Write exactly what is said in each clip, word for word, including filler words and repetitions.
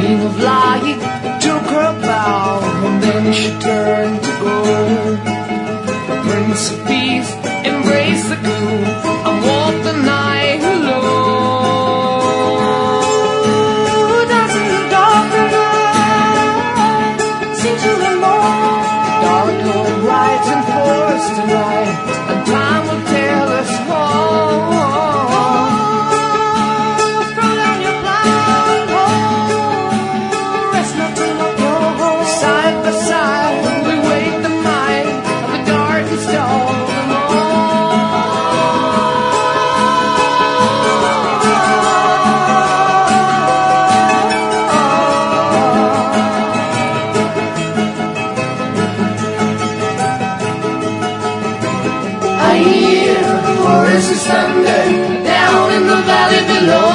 queen of light took her bow, and then she turned to go. The Prince of Peace embraced the gloom and walked the night alone. Dancing in the dark of night, sing to the moon. Dark and bright and forest tonight, and time will tell us all. Thunder down in the valley below.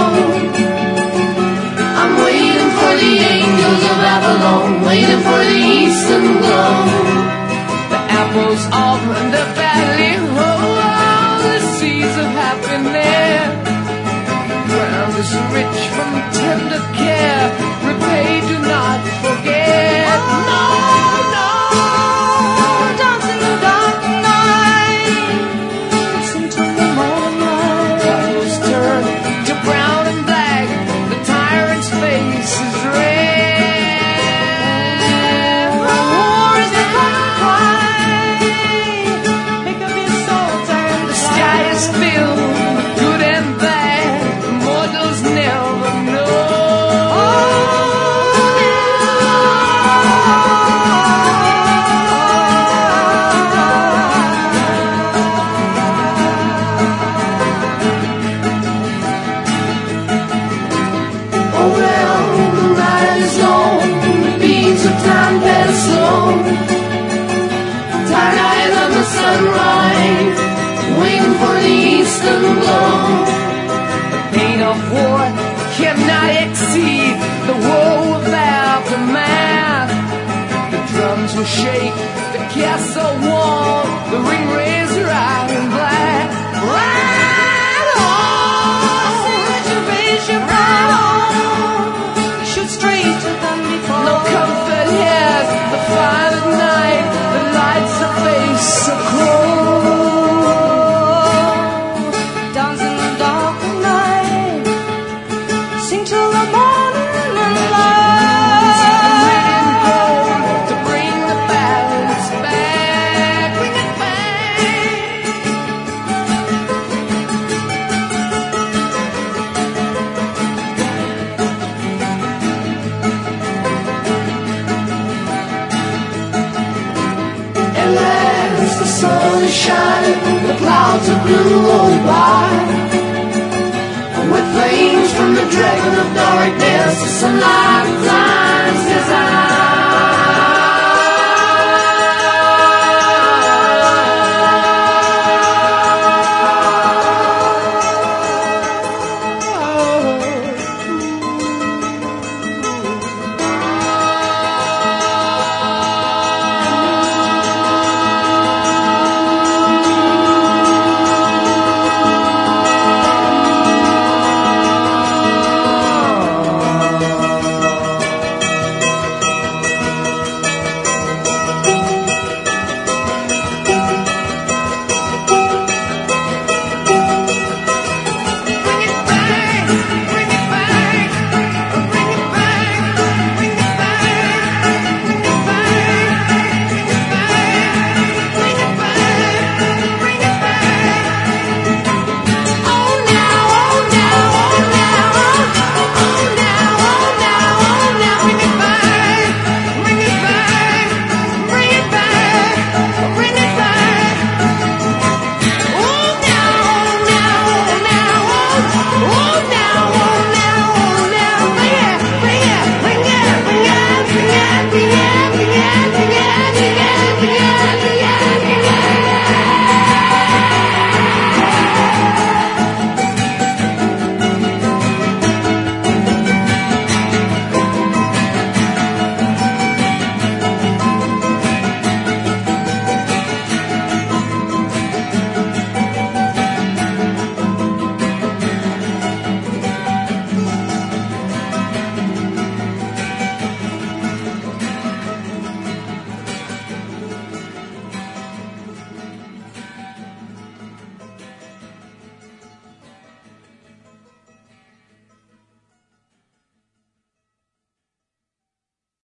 I'm waiting for the angels of Avalon, waiting for the eastern glow. The apples of the valley, oh, the seeds of happiness. Ground is rich from tender care, repay, do not forget. No, no, dance in the dark night, listen to the morning. Apples turn to brown and black, the tyrant's face is red. War is the common cry, pick up your swords and the sky is filled with good and bad, mortals never know. Oh well, the night is long, the beats of time pass slow. Tired eyes on the sunrise, waiting for the eastern glow. The pain of war cannot exceed the woe of aftermath. The drums will shake, the castle wall, the ring razor iron black. Ride on, raise your right on, shoot straight to them before. No comfort here, the fire at night, the lights of face so cold. Dance in the dark of night, sing till the morning light. Red and gold to bring the balance back, bring it back. At last the sun is shining, the clouds of blue roll by. With flames from the dragon of darkness, the sunlight flies.